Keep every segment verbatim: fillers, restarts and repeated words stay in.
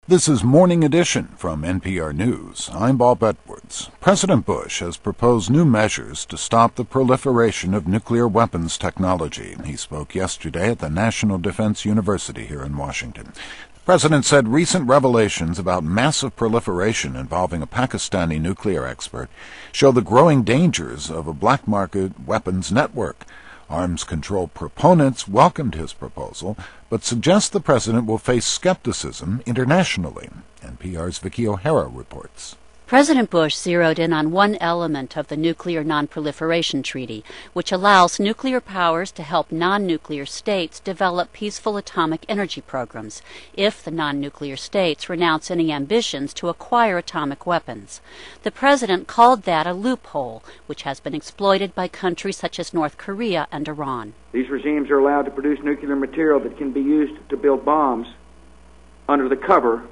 This is Morning Edition from N P R News. I'm Bob Edwards. President Bush has proposed new measures to stop the proliferation of nuclear weapons technology. He spoke yesterday at the National Defense University here in Washington. The president said recent revelations about massive proliferation involving a Pakistani nuclear expert show the growing dangers of a black market weapons network. Arms control proponents welcomed his proposal, but suggest the president will face skepticism internationally. N P R's Vicki O'Hara reports. President Bush zeroed in on one element of the Nuclear Non-Proliferation Treaty, which allows nuclear powers to help non-nuclear states develop peaceful atomic energy programs if the non-nuclear states renounce any ambitions to acquire atomic weapons. The president called that a loophole, which has been exploited by countries such as North Korea and Iran. These regimes are allowed to produce nuclear material that can be used to build bombs under the cover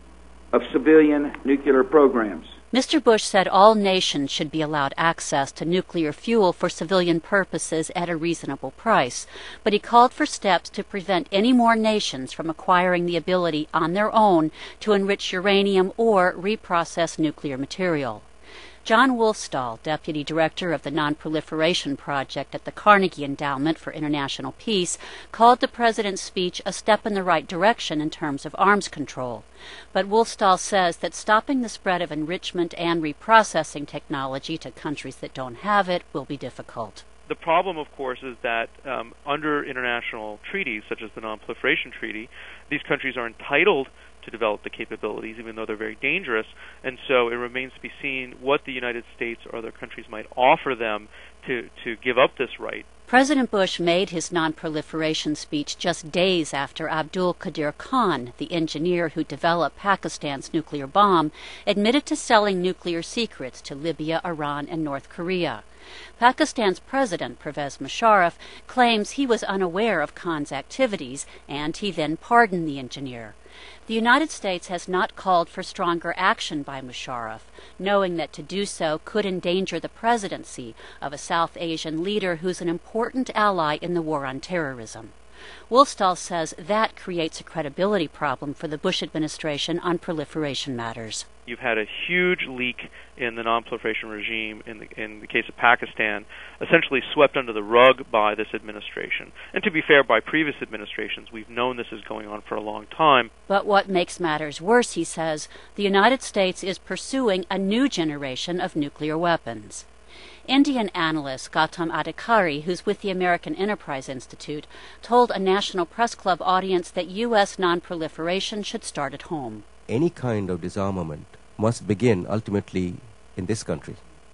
of civilian nuclear programs. Mister Bush said all nations should be allowed access to nuclear fuel for civilian purposes at a reasonable price, but he called for steps to prevent any more nations from acquiring the ability on their own to enrich uranium or reprocess nuclear material. John Wolfstall, Deputy Director of the Non-Proliferation Project at the Carnegie Endowment for International Peace, called the president's speech a step in the right direction in terms of arms control. But Wolfstall says that stopping the spread of enrichment and reprocessing technology to countries that don't have it will be difficult. The problem, of course, is that um, under international treaties, such as the Non-Proliferation Treaty, these countries are entitled to develop the capabilities, even though they're very dangerous, and so it remains to be seen what the United States or other countries might offer them to, to give up this right. President Bush made his non-proliferation speech just days after Abdul Qadir Khan, the engineer who developed Pakistan's nuclear bomb, admitted to selling nuclear secrets to Libya, Iran, and North Korea. Pakistan's president, Pervez Musharraf, claims he was unaware of Khan's activities, and he then pardoned the engineer. The United States has not called for stronger action by Musharraf, knowing that to do so could endanger the presidency of a South Asian leader who's an important ally in the war on terrorism. Wolfstall says that creates a credibility problem for the Bush administration on proliferation matters. You've had a huge leak in the non-proliferation regime in the, in the case of Pakistan, essentially swept under the rug by this administration. And to be fair, by previous administrations, we've known this is going on for a long time. But what makes matters worse, he says, the United States is pursuing a new generation of nuclear weapons. Indian analyst Gautam Adhikari, who's with the American Enterprise Institute, told a National Press Club audience that U S non-proliferation should start at home. Any kind of disarmament must begin ultimately in this country.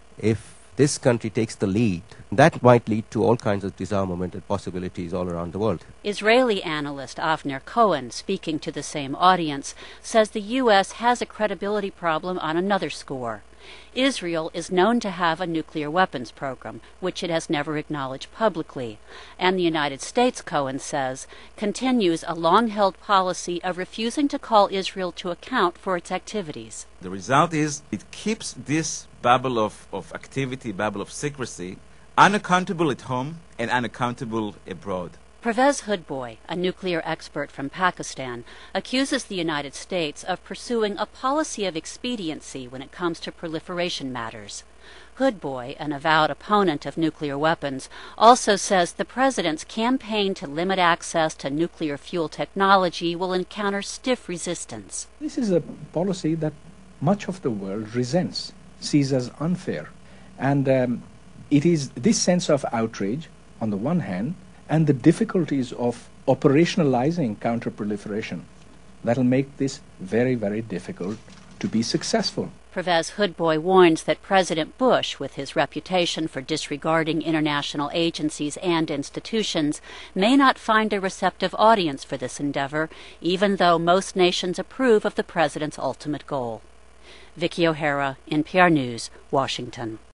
If this country takes the lead, that might lead to all kinds of disarmament and possibilities all around the world. Israeli analyst Avner Cohen, speaking to the same audience, says the U S has a credibility problem on another score. Israel is known to have a nuclear weapons program, which it has never acknowledged publicly, and the United States, Cohen says, continues a long-held policy of refusing to call Israel to account for its activities. The result is it keeps this bubble of, of activity, bubble of secrecy, unaccountable at home and unaccountable abroad. Pervez Hoodbhoy, a nuclear expert from Pakistan, accuses the United States of pursuing a policy of expediency when it comes to proliferation matters. Hoodbhoy, an avowed opponent of nuclear weapons, also says the president's campaign to limit access to nuclear fuel technology will encounter stiff resistance. This is a policy that much of the world resents, sees as unfair. And um, it is this sense of outrage, on the one hand, and the difficulties of operationalizing counterproliferation that'll make this very, very difficult to be successful. Pervez Hoodbhoy warns that President Bush, with his reputation for disregarding international agencies and institutions, may not find a receptive audience for this endeavor, even though most nations approve of the president's ultimate goal. Vicki O'Hara, N P R News, Washington.